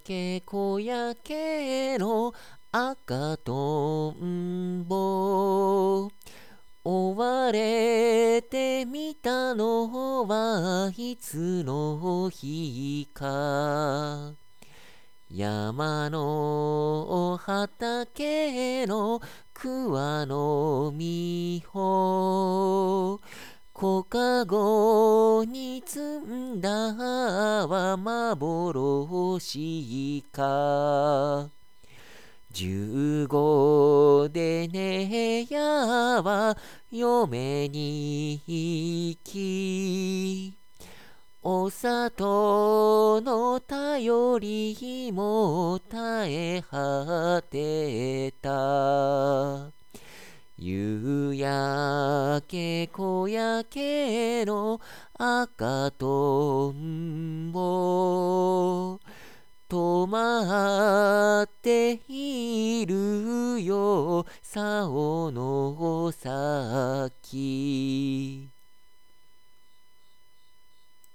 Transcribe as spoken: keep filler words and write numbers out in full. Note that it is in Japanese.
けこやけの赤とんぼ追われてみたのはいつの日か。山の畑の桑の実を小かごに積んだは幻か。十五でねやは嫁に行き、お里の頼りも絶え果てた。夕焼け小焼けの赤とんぼ止まっているよ竿の先。